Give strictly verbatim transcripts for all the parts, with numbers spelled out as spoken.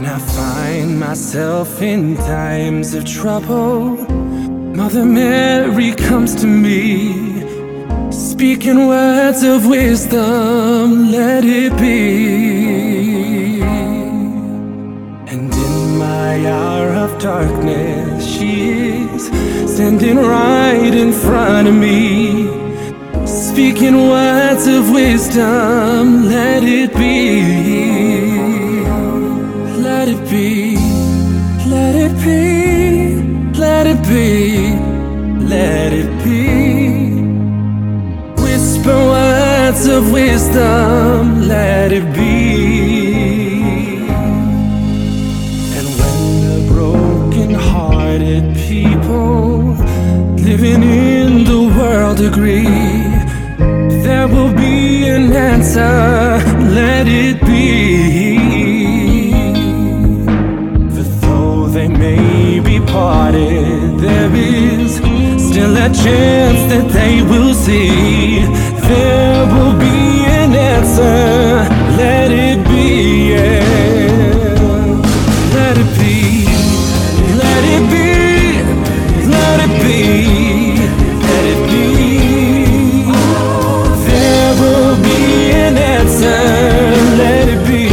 When I find myself in times of trouble, Mother Mary comes to me, speaking words of wisdom, let it be. And in my hour of darkness, she is standing right in front of me, speaking words of wisdom, let it be. Let it be, let it be, let it be, let it be. Whisper words of wisdom, let it be. And when the broken-hearted people living in the world agree, there will be an answer, let it be. For though they may be parted, there is still a chance that they will see. There will be an answer, let it be, yeah. Let it be, let it be, let it be, let it be. There will be an answer, let it be.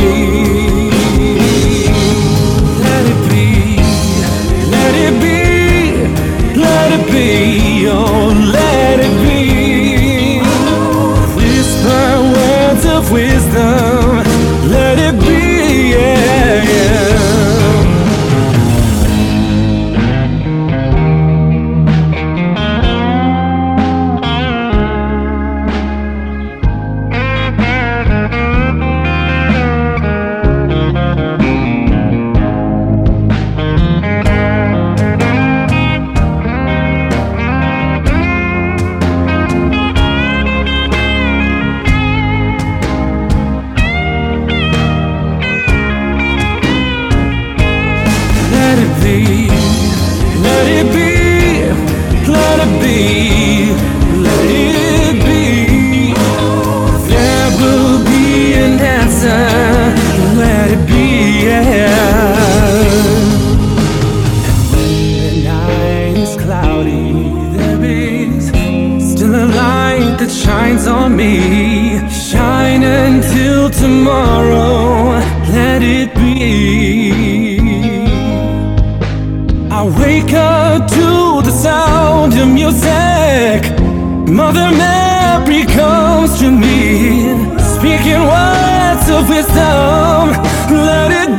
Let it be, let it be, let it be, oh let it be. Whisper words of wisdom, let it be, yeah, yeah. Let it be, let it be, let it be, let it be. There will be an answer, let it be, yeah. And when the night is cloudy, there is still a light that shines on me. Shine until tomorrow, let it be. I wake up to the sound of music. Mother Mary comes to me, speaking words of wisdom, let it